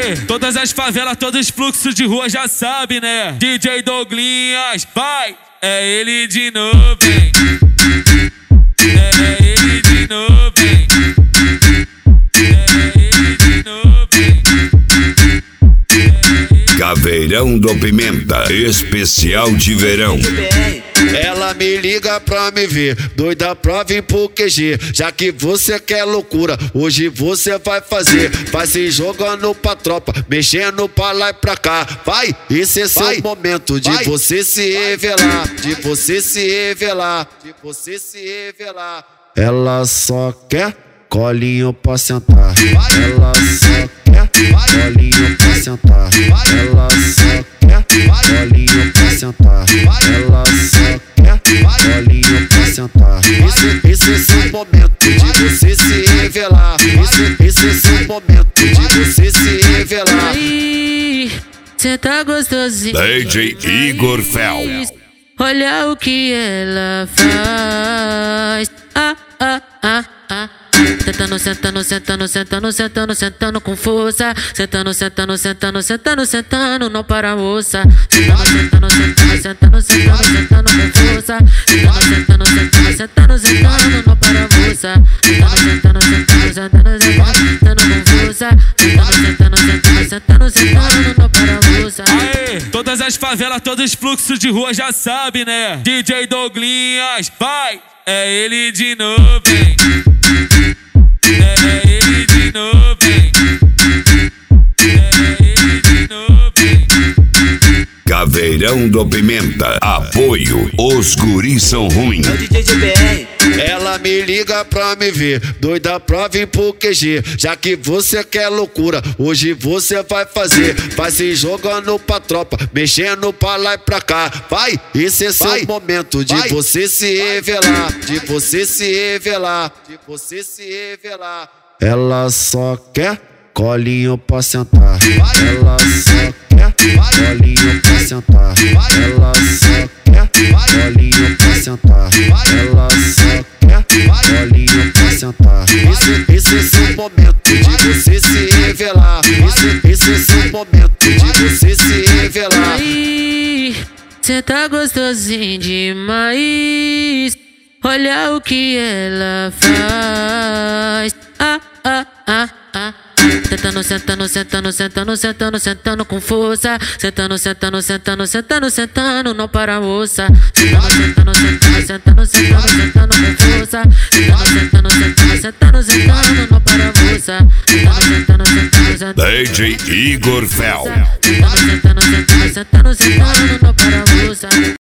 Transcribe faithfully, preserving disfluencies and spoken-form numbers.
Aê, todas as favelas, todos os fluxos de rua já sabe, né? D J Douglinhas, vai! É ele de novo, hein? É ele de novo, hein? É ele de novo, hein? Caveirão do Pimenta, especial de verão. Ela me liga pra me ver, doida pra vir pro Q G. Já que você quer loucura, hoje você vai fazer. Vai se jogando pra tropa, mexendo pra lá e pra cá. Vai, esse é seu momento de vai. Você se revelar, de você se revelar, de você se revelar. Ela só quer colinho pra sentar. Ela só quer colinho pra sentar. Ela só quer colinho pra sentar. Ela só quer colinho pra sentar. Esse, esse é seu momento de você se revelar. Esse, esse é seu momento de você se revelar. Aí, cê tá gostosinho. D J Igor Fel. Olha o que ela faz. Ah, ah, ah, ah. Sentando, sentando, sentando, sentando, sentando, sentando com força. Sentando, sentando, sentando, sentando, sentando, não para a moça. Sentando, sentando, sentando, sentando, sentando, sentando com força. Sentando, sentando, sentando, sentando, sentando, não para a moça. Sentando, sentando, sentando, sentando, sentando com força. Sentando, sentando, sentando, sentando, sentando, não para a moça. Aê, todas as favelas, todos os fluxos de rua já sabe, né? D J Douglinhas, vai! É ele de novo, hein? É ele de novo, hein? É ele de novo, hein? Caveirão do Pimenta, apoio, os guris são ruins. Ela me liga pra me ver, doida pra vir pro Q G. Já que você quer loucura, hoje você vai fazer. Vai se jogando pra tropa, mexendo pra lá e pra cá. Vai, esse é seu vai. momento de vai. você se revelar, de você se revelar, de você se revelar. Ela só quer colinho pra sentar. Ela só quer colinho pra sentar. Ela só quer colinho pra sentar. Ela só quer colinho pra sentar. Esse, esse é seu momento de você se revelar. Esse, esse é seu momento de você se revelar. Aí, cê tá gostosinho demais. Olha o que ela faz. Ah, ah, ah, ah. Sentando, sentando, sentando, sentando, sentando, sentando com força. Sentando, sentando, sentando, sentando, sentando, não para a moça. Sentando, sentando, sentando, sentando, sentando, sentando com força. Sentando, sentando, sentando, sentando, sentando, não para a moça. Sentando, sentando, sentando, sentando. D J Igor Fel. Sentando, sentando, sentando, sentando, sentando, não para a moça.